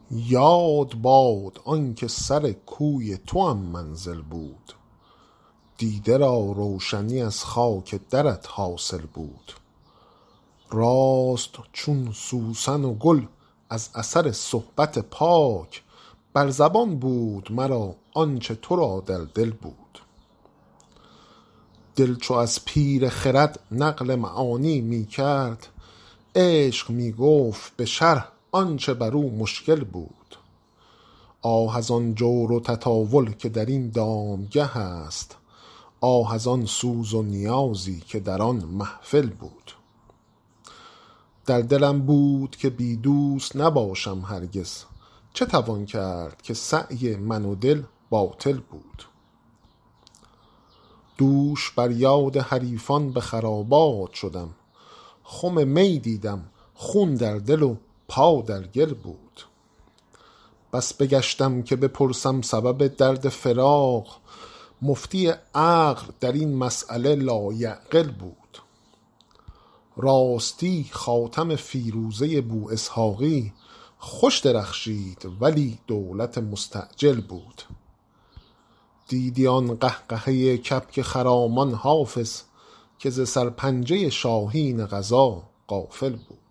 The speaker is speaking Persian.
یاد باد آنکه سر کوی توام منزل بود، دیده را روشنی از خاک درت حاصل بود. راست چون سوسن و گل از اثر صحبت پاک، بر زبان بود مرا آنچه تو را در دل بود. دل چو از پیر خرد نقل معانی می کرد، عشق می گفت به شرح آنچه بر او مشکل بود. آه از آن جور و تطاول که در این دامگه است، آه از آن سوز و نیازی که در آن محفل بود. در دلم بود که بی دوست نباشم هرگز، چه توان کرد که سعی من و دل باطل بود. دوش بر یاد حریفان به خرابات شدم، خم می دیدم خون در دل و پا در گل بود. بس بگشتم که بپرسم سبب درد فراق، مفتی عقل در این مسئله لایعقل بود. راستی خاتم فیروزه بواسحاقی، خوش درخشید ولی دولت مستعجل بود. دیدی آن قهقهه کبک خرامان حافظ، که ز سرپنجه شاهین قضا غافل بود.